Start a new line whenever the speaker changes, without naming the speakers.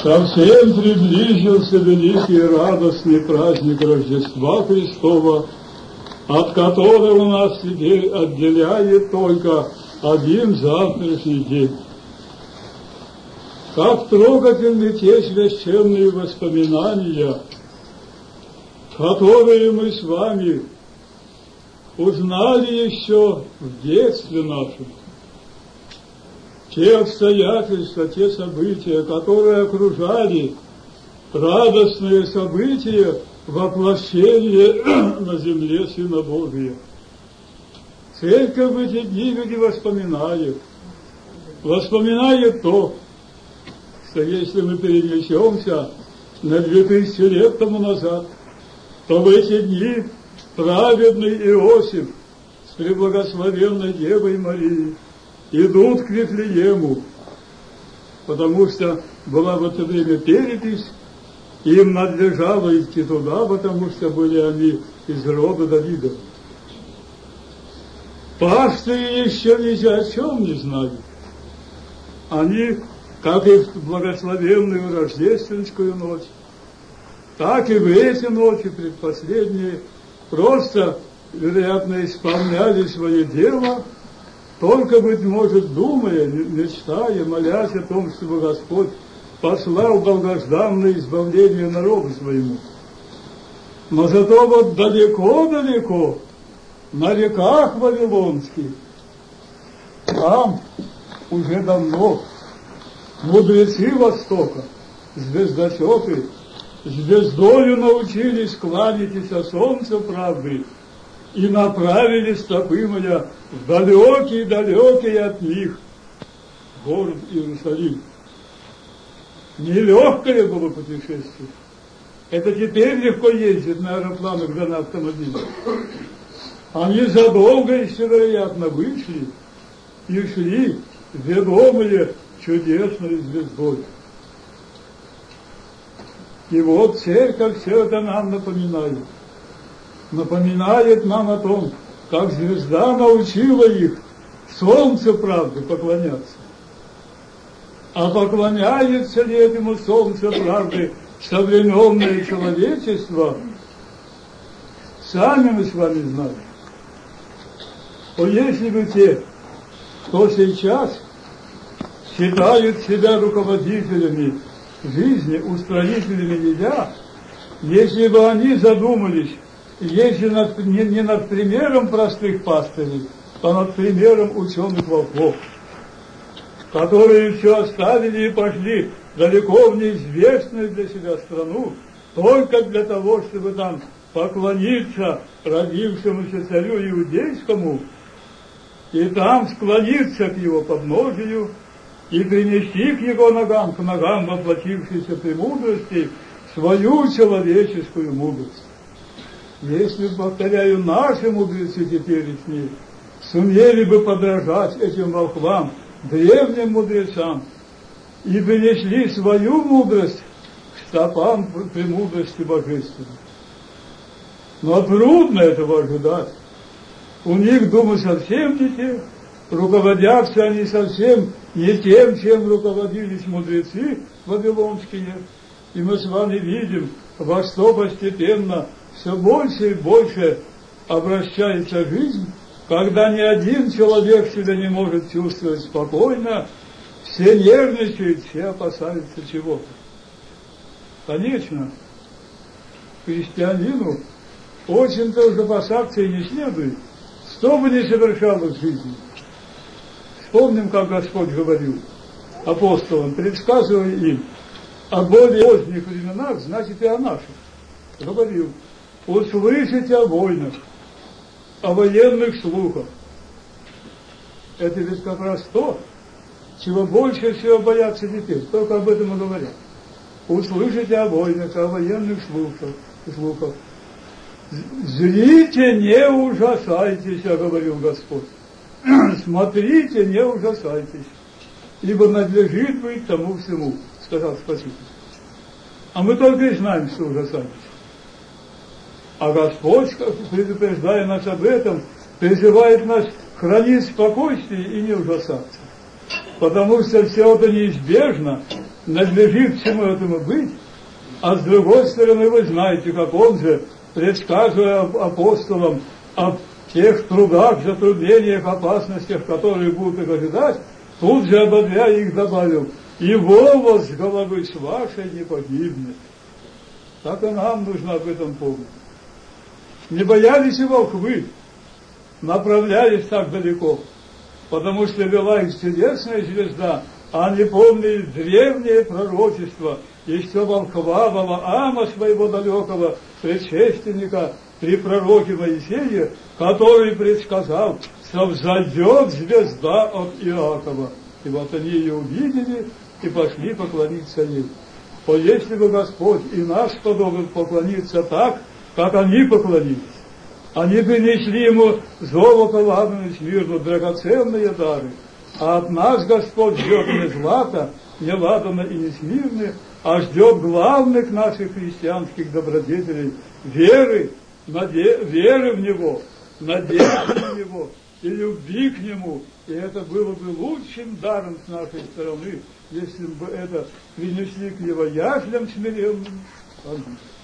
Совсем приблизился великий и радостный праздник Рождества Христова, от которого нас теперь отделяет только один завтрашний день. Как трогательны те священные воспоминания, которые мы с вами узнали еще в детстве нашем. Те обстоятельства, те события, которые окружали радостные события воплощения на земле Сына Божия. Церковь в эти дни воспоминает то, что если мы перенесемся на 2000 лет тому назад, то в эти дни праведный Иосиф с преблагословенной Девой Марией идут к Вифлеему, потому что была в это время перепись, им надлежало идти туда, потому что были они из рода Давида. Пастыри еще ни о чем не знали. Они, как и в благословенную рождественскую ночь, так и в эти ночи предпоследние, просто, вероятно, исполняли свое дело, только, быть может, думая, мечтая, молясь о том, чтобы Господь послал долгожданное избавление народу своему. Но зато вот далеко-далеко, на реках вавилонских, там уже давно мудрецы Востока, звездочеты, звездою научились кланяться солнцу правды и направили стопы моя в далекий от них город Иерусалим. Нелегкое было путешествие. Это теперь легко ездить на аэропланах да на автомобилях. Они задолго еще, вероятно, вышли и шли, ведомые чудесной звездой. И вот церковь все это нам напоминает. Напоминает нам о том, как звезда научила их солнцу правды поклоняться. А поклоняется ли этому солнцу правды современное человечество, сами мы с вами знаем. Но если бы те, кто сейчас считают себя руководителями жизни, устроителями еда, если бы они задумались, если не над примером простых пастырей, а над примером ученых волков, которые все оставили и пошли далеко в неизвестную для себя страну, только для того, чтобы там поклониться родившемуся царю иудейскому, и там склониться к его подножию, и принести к его ногам, к ногам воплотившейся премудрости, свою человеческую мудрость. Если, повторяю, наши мудрецы теперешние сумели бы подражать этим волхвам, древним мудрецам, и принесли свою мудрость к стопам премудрости божественной. Но трудно этого ожидать. У них, думаю, совсем не те, руководятся они совсем не тем, чем руководились мудрецы вавилонские. И мы с вами видим, во что постепенно все больше и больше обращается жизнь, когда ни один человек себя не может чувствовать спокойно, все нервничают, все опасаются чего-то. Конечно, христианину очень-то уже опасаться и не следует, что бы ни совершалось в жизни. Вспомним, как Господь говорил апостолам, предсказывая им о более поздних временах, значит и о наших. Говорил: услышите о войнах, о военных слухах. Это ведь как раз то, чего больше всего боятся теперь, только об этом и говорят. Услышите о войнах, о военных слухах. Зрите, не ужасайтесь, говорил Господь. Смотрите, не ужасайтесь, ибо надлежит быть тому всему, сказал Спаситель. А мы только и знаем, что ужасайтесь. А Господь, предупреждая нас об этом, призывает нас хранить спокойствие и не ужасаться. Потому что все это неизбежно, надлежит всему этому быть, а с другой стороны, вы знаете, как он же, предсказывая апостолам об тех трудах, затруднениях, опасностях, которые будут их ожидать, тут же, ободряя их, добавил: «И волос с головы с вашей не погибнет». Так и нам нужно об этом помнить. Не боялись и волхвы, направлялись так далеко, потому что вела их чудесная звезда, а они помнили древнее пророчество, еще волхва Валаама, своего далекого предшественника при пророке Моисее, который предсказал, что взойдет звезда от Иакова. И вот они ее увидели и пошли поклониться ей. То если бы Господь и нас подобен поклониться так, как они поклонились, они бы несли ему золото, ладан и смирну, драгоценные дары. А от нас Господь ждет не злата, не ладана и не смирны, а ждет главных наших христианских добродетелей — веры в Него, надежды на Него и любви к Нему. И это было бы лучшим даром с нашей стороны, если бы это принесли к Его яслям смиренным. Аминь.